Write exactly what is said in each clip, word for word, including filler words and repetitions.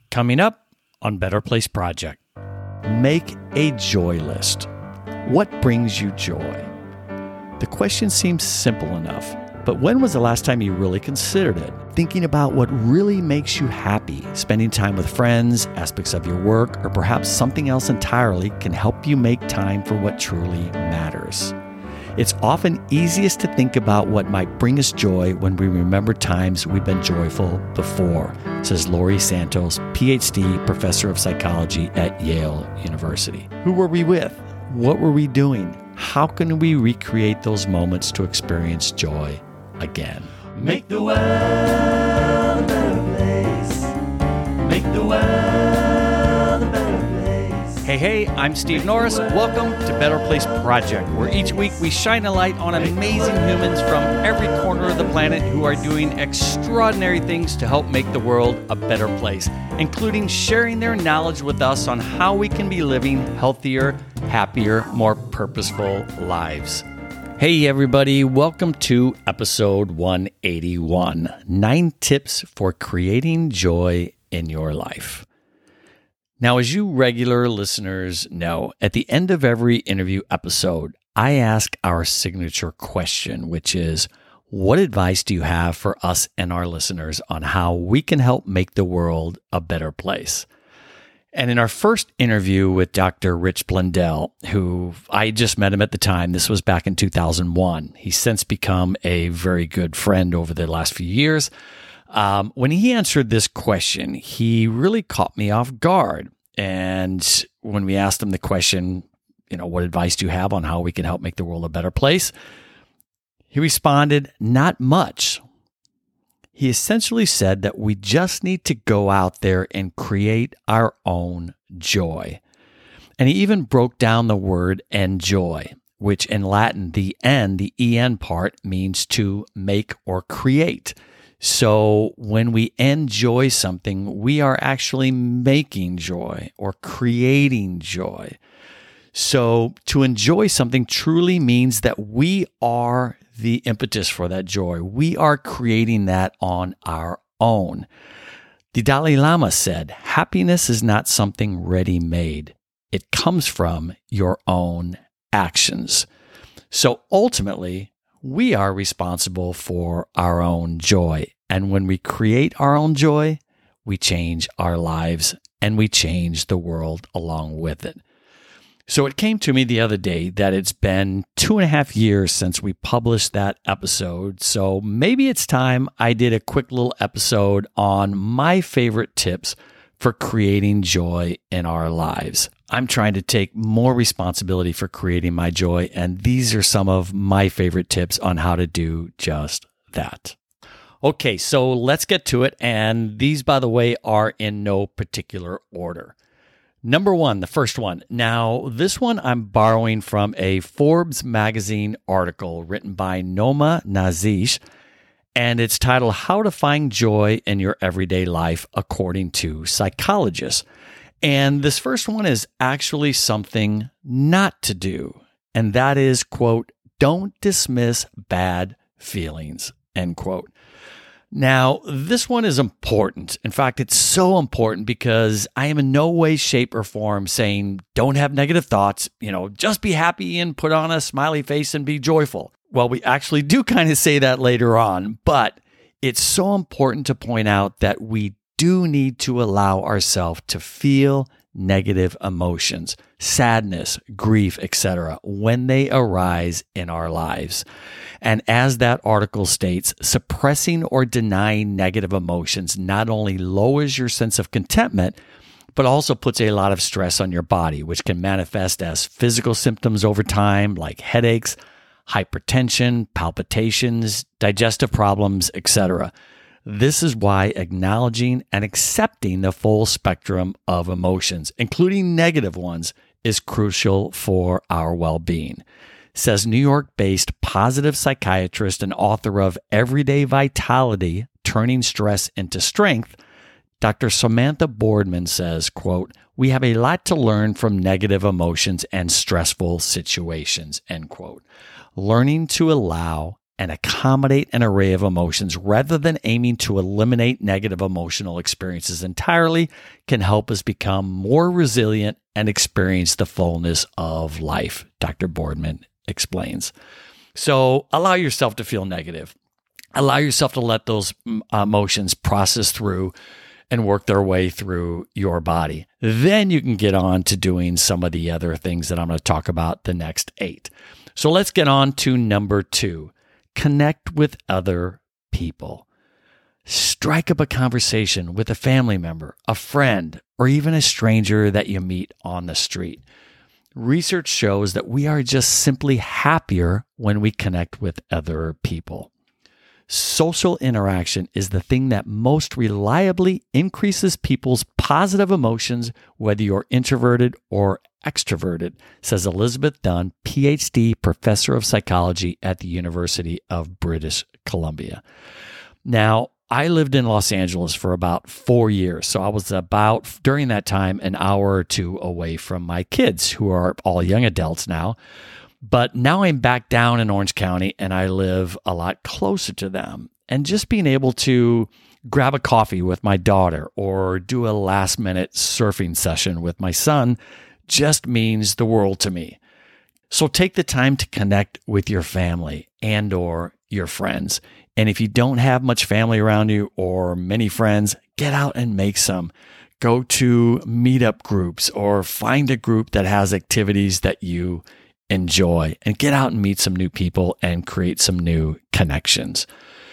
Coming up on Better Place Project. Make a joy list. What brings you joy? The question seems simple enough, but when was the last time you really considered it? Thinking about what really makes you happy, spending time with friends, aspects of your work, or perhaps something else entirely can help you make time for what truly matters. It's often easiest to think about what might bring us joy when we remember times we've been joyful before, says Laurie Santos, P H D, professor of psychology at Yale University. Who were we with? What were we doing? How can we recreate those moments to experience joy again? Make the world a better place. Make the world a better place. Hey, hey, I'm Steve Norris. Welcome to Better Place Project, where each week we shine a light on amazing humans from every corner of the planet who are doing extraordinary things to help make the world a better place, including sharing their knowledge with us on how we can be living healthier, happier, more purposeful lives. Hey everybody, welcome to episode one eighty-one, Nine Tips for Creating Joy in Your Life. Now, as you regular listeners know, at the end of every interview episode, I ask our signature question, which is, what advice do you have for us and our listeners on how we can help make the world a better place? And in our first interview with Doctor Rich Blundell, who I just met him at the time, this was back in two thousand one. He's since become a very good friend over the last few years. Um, when he answered this question, he really caught me off guard. And when we asked him the question, you know, what advice do you have on how we can help make the world a better place? He responded, not much. He essentially said that we just need to go out there and create our own joy. And he even broke down the word enjoy, which in Latin, the N, the E N part, means to make or create. So when we enjoy something, we are actually making joy or creating joy. So to enjoy something truly means that we are the impetus for that joy. We are creating that on our own. The Dalai Lama said, happiness is not something ready-made. It comes from your own actions. So ultimately, we are responsible for our own joy. And when we create our own joy, we change our lives and we change the world along with it. So it came to me the other day that it's been two and a half years since we published that episode. So maybe it's time I did a quick little episode on my favorite tips for creating joy in our lives. I'm trying to take more responsibility for creating my joy, and these are some of my favorite tips on how to do just that. Okay, so let's get to it, and these, by the way, are in no particular order. Number one, the first one. Now, this one I'm borrowing from a Forbes magazine article written by Noma Nazish, and it's titled How to Find Joy in Your Everyday Life According to Psychologists. And this first one is actually something not to do, and that is, quote, don't dismiss bad feelings, end quote. Now, this one is important. In fact, it's so important because I am in no way, shape, or form saying don't have negative thoughts, you know, just be happy and put on a smiley face and be joyful. Well, we actually do kind of say that later on, but it's so important to point out that we do need to allow ourselves to feel negative emotions, sadness, grief, et cetera, when they arise in our lives. And as that article states, suppressing or denying negative emotions not only lowers your sense of contentment, but also puts a lot of stress on your body, which can manifest as physical symptoms over time, like headaches, hypertension, palpitations, digestive problems, et cetera. This is why acknowledging and accepting the full spectrum of emotions, including negative ones, is crucial for our well-being, says New York-based positive psychiatrist and author of Everyday Vitality, Turning Stress into Strength, Doctor Samantha Boardman says, quote, we have a lot to learn from negative emotions and stressful situations, end quote. Learning to allow and accommodate an array of emotions rather than aiming to eliminate negative emotional experiences entirely can help us become more resilient and experience the fullness of life, Doctor Boardman explains. So allow yourself to feel negative. Allow yourself to let those emotions process through and work their way through your body. Then you can get on to doing some of the other things that I'm going to talk about the next eight. So let's get on to number two. Connect with other people. Strike up a conversation with a family member, a friend, or even a stranger that you meet on the street. Research shows that we are just simply happier when we connect with other people. Social interaction is the thing that most reliably increases people's positive emotions, whether you're introverted or extroverted, says Elizabeth Dunn, P H D, professor of psychology at the University of British Columbia. Now, I lived in Los Angeles for about four years, so I was about, during that time, an hour or two away from my kids, who are all young adults now. But now I'm back down in Orange County and I live a lot closer to them. And just being able to grab a coffee with my daughter or do a last minute surfing session with my son just means the world to me. So take the time to connect with your family and or your friends. And if you don't have much family around you or many friends, get out and make some. Go to meetup groups or find a group that has activities that you enjoy and get out and meet some new people and create some new connections.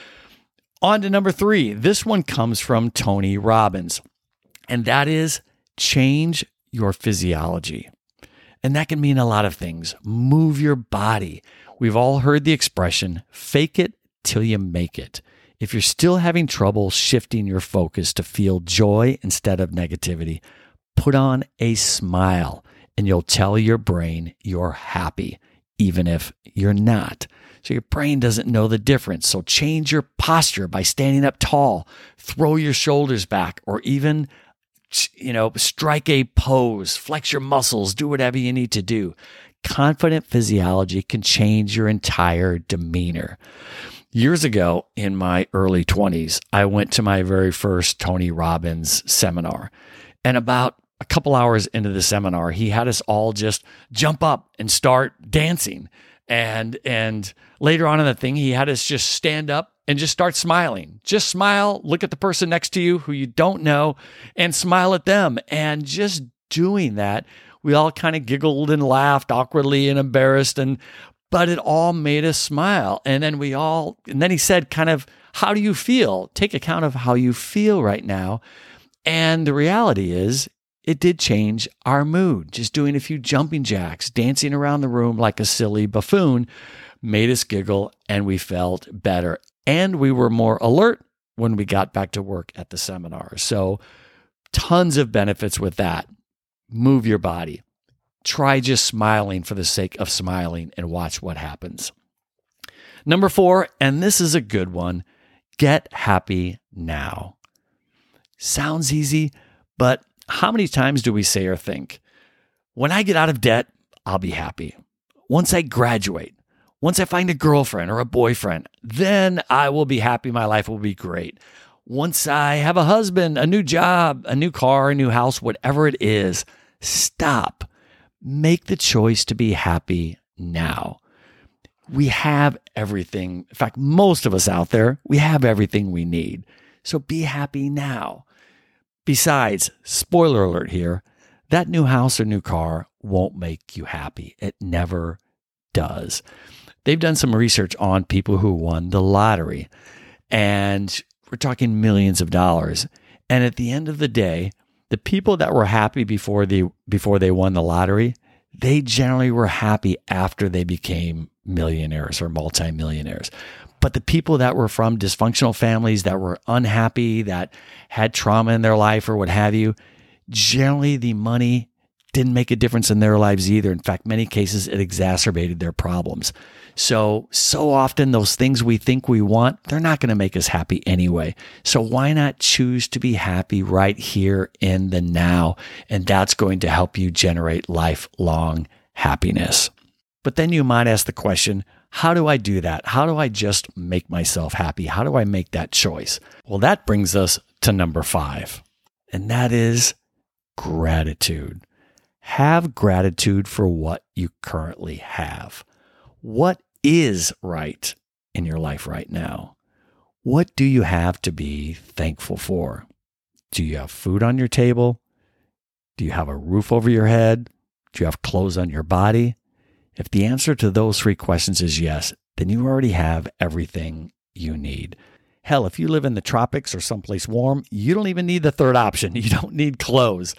On to number three. This one comes from Tony Robbins, and that is change your physiology. And that can mean a lot of things. Move your body. We've all heard the expression, fake it till you make it. If you're still having trouble shifting your focus to feel joy instead of negativity, put on a smile. And you'll tell your brain you're happy, even if you're not. So your brain doesn't know the difference. So change your posture by standing up tall, throw your shoulders back, or even, you know, strike a pose, flex your muscles, do whatever you need to do. Confident physiology can change your entire demeanor. Years ago, in my early twenties, I went to my very first Tony Robbins seminar. And about a couple hours into the seminar, he had us all just jump up and start dancing. And and later on in the thing, he had us just stand up and just start smiling. Just smile, look at the person next to you who you don't know, and smile at them. And just doing that, we all kind of giggled and laughed awkwardly and embarrassed, and but it all made us smile. And then we all, and then he said kind of, how do you feel? Take account of how you feel right now. And the reality is, it did change our mood. Just doing a few jumping jacks, dancing around the room like a silly buffoon made us giggle, and we felt better. And we were more alert when we got back to work at the seminar. So tons of benefits with that. Move your body. Try just smiling for the sake of smiling and watch what happens. Number four, and this is a good one, get happy now. Sounds easy, but how many times do we say or think, when I get out of debt, I'll be happy. Once I graduate, once I find a girlfriend or a boyfriend, then I will be happy. My life will be great. Once I have a husband, a new job, a new car, a new house, whatever it is, stop. Make the choice to be happy now. We have everything. In fact, most of us out there, we have everything we need. So be happy now. Besides, spoiler alert here, that new house or new car won't make you happy. It never does. They've done some research on people who won the lottery, and we're talking millions of dollars. And at the end of the day, the people that were happy before they before they won the lottery, they generally were happy after they became millionaires or multimillionaires. But the people that were from dysfunctional families, that were unhappy, that had trauma in their life or what have you, generally the money didn't make a difference in their lives either. In fact, many cases, it exacerbated their problems. So, so often those things we think we want, they're not going to make us happy anyway. So why not choose to be happy right here in the now? And that's going to help you generate lifelong happiness. But then you might ask the question, How do I do that? How do I just make myself happy? How do I make that choice? Well, that brings us to number five, and that is gratitude. Have gratitude for what you currently have. What is right in your life right now? What do you have to be thankful for? Do you have food on your table? Do you have a roof over your head? Do you have clothes on your body? If the answer to those three questions is yes, then you already have everything you need. Hell, if you live in the tropics or someplace warm, you don't even need the third option. You don't need clothes.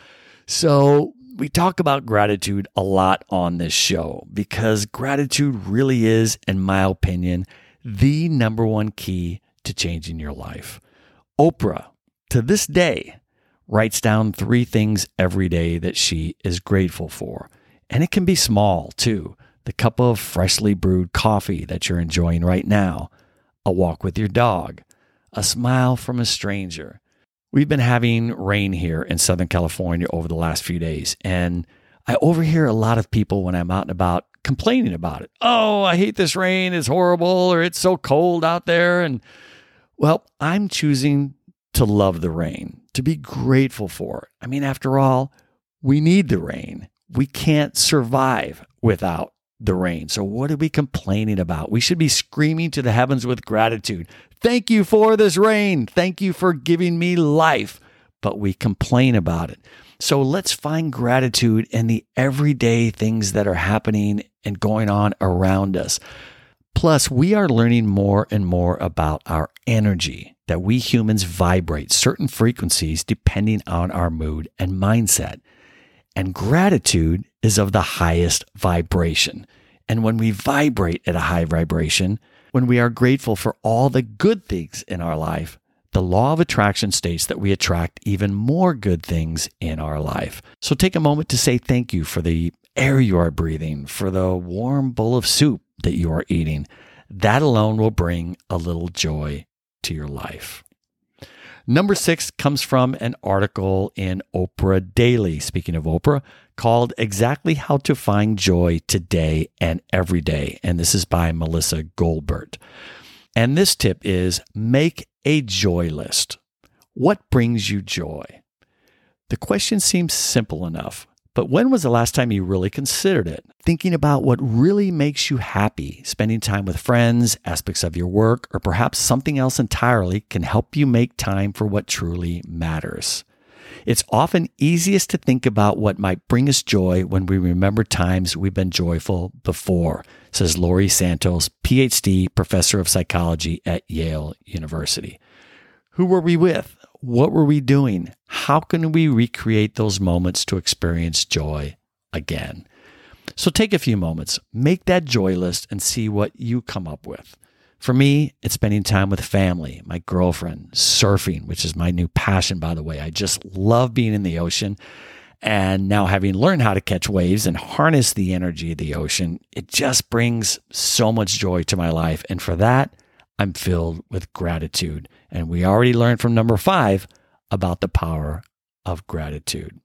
So we talk about gratitude a lot on this show because gratitude really is, in my opinion, the number one key to changing your life. Oprah, to this day, writes down three things every day that she is grateful for. And it can be small, too. The cup of freshly brewed coffee that you're enjoying right now, a walk with your dog, a smile from a stranger. We've been having rain here in Southern California over the last few days, and I overhear a lot of people when I'm out and about complaining about it. Oh, I hate this rain. It's horrible, or it's so cold out there. And well, I'm choosing to love the rain, to be grateful for it. I mean, after all, we need the rain. We can't survive without the rain. So what are we complaining about? We should be screaming to the heavens with gratitude. Thank you for this rain. Thank you for giving me life. But we complain about it. So let's find gratitude in the everyday things that are happening and going on around us. Plus, we are learning more and more about our energy, that we humans vibrate certain frequencies depending on our mood and mindset. And gratitude is of the highest vibration. And when we vibrate at a high vibration, when we are grateful for all the good things in our life, the law of attraction states that we attract even more good things in our life. So take a moment to say thank you for the air you are breathing, for the warm bowl of soup that you are eating. That alone will bring a little joy to your life. Number six comes from an article in Oprah Daily, speaking of Oprah, called Exactly How to Find Joy Today and Every Day. And this is by Melissa Goldberg. And this tip is make a joy list. What brings you joy? The question seems simple enough, but when was the last time you really considered it? Thinking about what really makes you happy, spending time with friends, aspects of your work, or perhaps something else entirely can help you make time for what truly matters. It's often easiest to think about what might bring us joy when we remember times we've been joyful before, says Laurie Santos, P H D, professor of psychology at Yale University. Who were we with? What were we doing? How can we recreate those moments to experience joy again? So take a few moments, make that joy list and see what you come up with. For me, it's spending time with family, my girlfriend, surfing, which is my new passion, by the way. I just love being in the ocean. And now having learned how to catch waves and harness the energy of the ocean, it just brings so much joy to my life. And for that, I'm filled with gratitude. And we already learned from number five about the power of gratitude.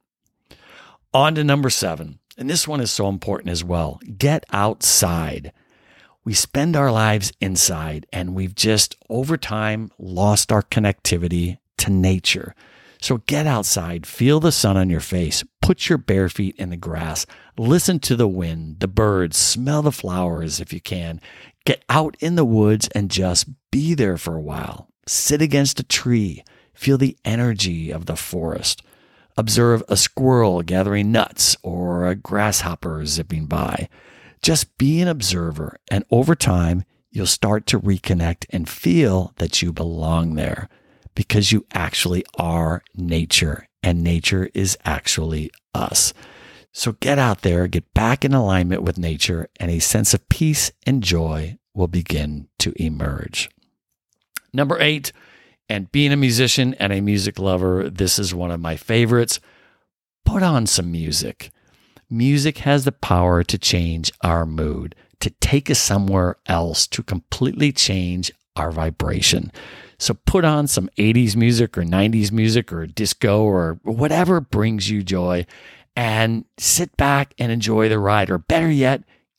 On to number seven. And this one is so important as well. Get outside. We spend our lives inside and we've just over time lost our connectivity to nature. So get outside, feel the sun on your face, put your bare feet in the grass, listen to the wind, the birds, smell the flowers if you can. Get out in the woods and just be there for a while. Sit against a tree, feel the energy of the forest. Observe a squirrel gathering nuts or a grasshopper zipping by. Just be an observer, and over time, you'll start to reconnect and feel that you belong there because you actually are nature, and nature is actually us. So get out there, get back in alignment with nature, and a sense of peace and joy will begin to emerge. Number eight, and being a musician and a music lover, this is one of my favorites. Put on some music. Music has the power to change our mood, to take us somewhere else, to completely change our vibration. So put on some eighties music or nineties music or disco or whatever brings you joy and sit back and enjoy the ride. Or better yet,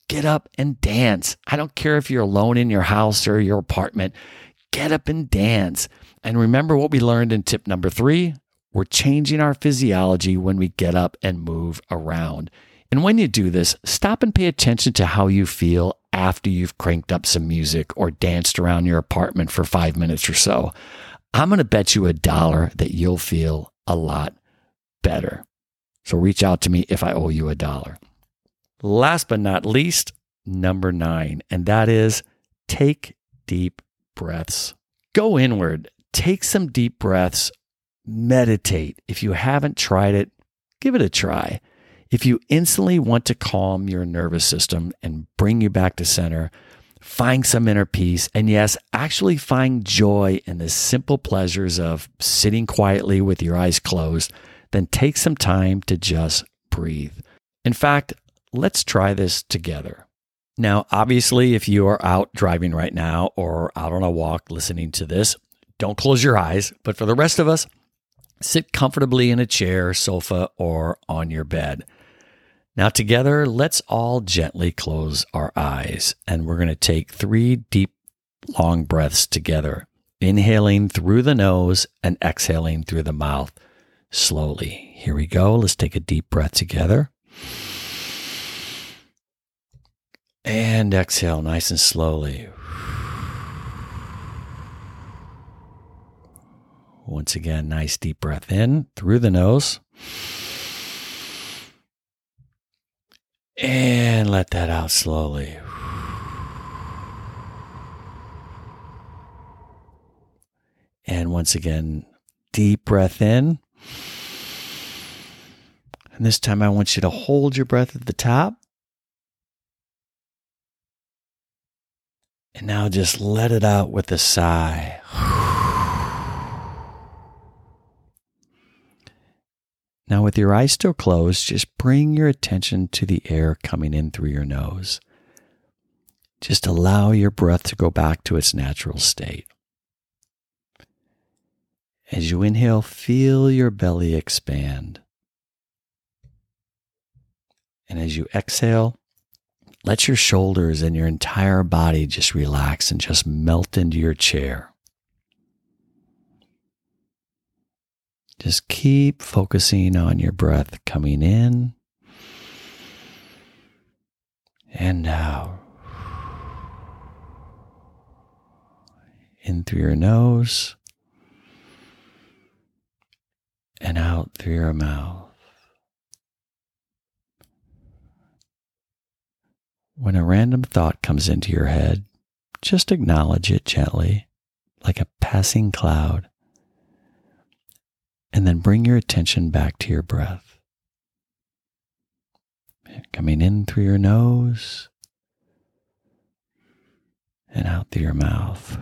Get up and dance. I don't care if you're alone in your house or your apartment. Get up and dance. And remember what we learned in tip number three? We're changing our physiology when we get up and move around. And when you do this, stop and pay attention to how you feel after you've cranked up some music or danced around your apartment for five minutes or so. I'm going to bet you a dollar that you'll feel a lot better. So reach out to me if I owe you a dollar. Last but not least, number nine, and that is take deep breaths. Go inward. Take some deep breaths. Meditate. If you haven't tried it, give it a try. If you instantly want to calm your nervous system and bring you back to center, find some inner peace, and yes, actually find joy in the simple pleasures of sitting quietly with your eyes closed, then take some time to just breathe. In fact, let's try this together. Now, obviously, if you are out driving right now or out on a walk listening to this, don't close your eyes. But for the rest of us, sit comfortably in a chair, sofa, or on your bed. Now together, let's all gently close our eyes, and we're going to take three deep, long breaths together, inhaling through the nose and exhaling through the mouth slowly. Here we go. Let's take a deep breath together. And exhale nice and slowly. Once again, nice deep breath in through the nose. And let that out slowly. And once again, deep breath in. And this time I want you to hold your breath at the top. And now just let it out with a sigh. Now with your eyes still closed, just bring your attention to the air coming in through your nose. Just allow your breath to go back to its natural state. As you inhale, feel your belly expand. And as you exhale, let your shoulders and your entire body just relax and just melt into your chair. Just keep focusing on your breath coming in and out. In through your nose and out through your mouth. When a random thought comes into your head, just acknowledge it gently, like a passing cloud. And then bring your attention back to your breath. Coming in through your nose and out through your mouth.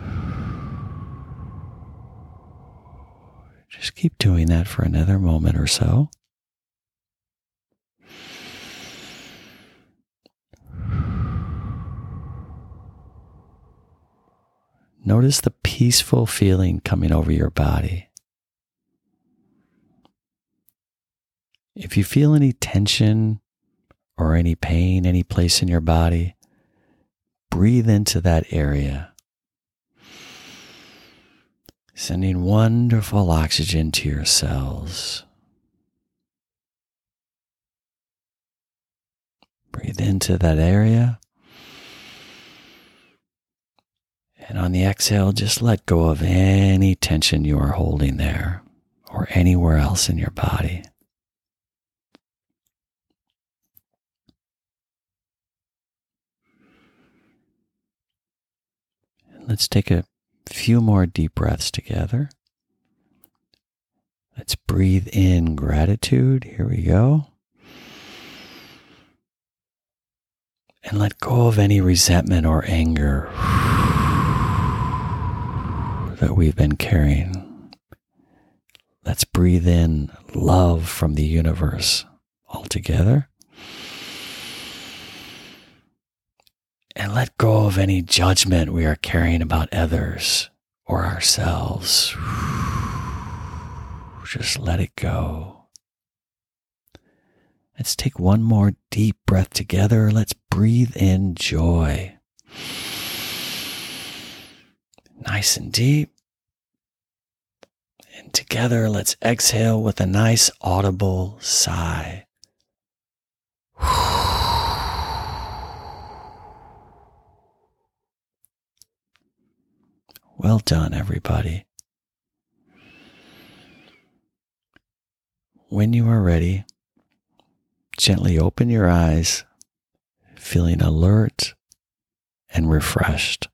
Just keep doing that for another moment or so. Notice the peaceful feeling coming over your body. If you feel any tension or any pain, any place in your body, breathe into that area, sending wonderful oxygen to your cells. Breathe into that area. And on the exhale, just let go of any tension you are holding there or anywhere else in your body. Let's take a few more deep breaths together. Let's breathe in gratitude. Here we go. And let go of any resentment or anger that we've been carrying. Let's breathe in love from the universe all together. And let go of any judgment we are carrying about others or ourselves. Just let it go. Let's take one more deep breath together. Let's breathe in joy. Nice and deep. And together, let's exhale with a nice audible sigh. Well done, everybody. When you are ready, gently open your eyes, feeling alert and refreshed.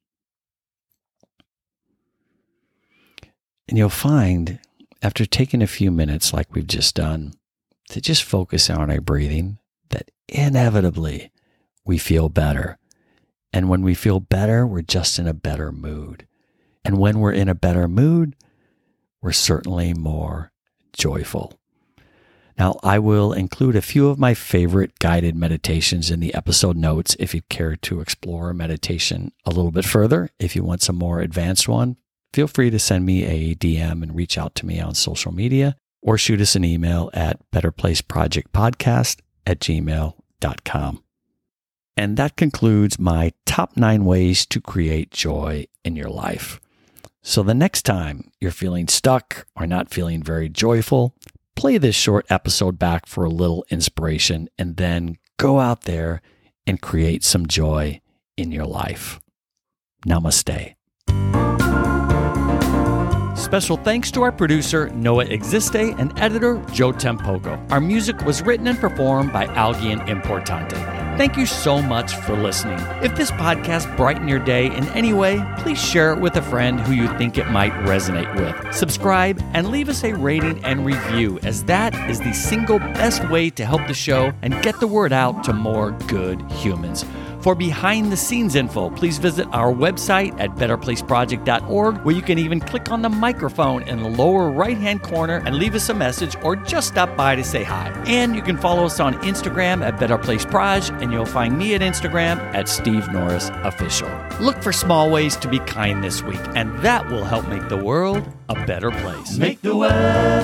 And you'll find, after taking a few minutes like we've just done, to just focus on our breathing, that inevitably we feel better. And when we feel better, we're just in a better mood. And when we're in a better mood, we're certainly more joyful. Now, I will include a few of my favorite guided meditations in the episode notes if you'd care to explore meditation a little bit further. If you want some more advanced one, feel free to send me a D M and reach out to me on social media or shoot us an email at betterplaceprojectpodcast at gmail dot com. And that concludes my top nine ways to create joy in your life. So the next time you're feeling stuck or not feeling very joyful, play this short episode back for a little inspiration and then go out there and create some joy in your life. Namaste. Special thanks to our producer, Noah Existe, and editor, Joe Tempogo. Our music was written and performed by Algian Importante. Thank you so much for listening. If this podcast brightened your day in any way, please share it with a friend who you think it might resonate with. Subscribe and leave us a rating and review, as that is the single best way to help the show and get the word out to more good humans. For behind-the-scenes info, please visit our website at better place project dot org, where you can even click on the microphone in the lower right-hand corner and leave us a message or just stop by to say hi. And you can follow us on Instagram at BetterPlaceProj, and you'll find me at Instagram at Steve Norris Official. Look for small ways to be kind this week, and that will help make the world a better place. Make the world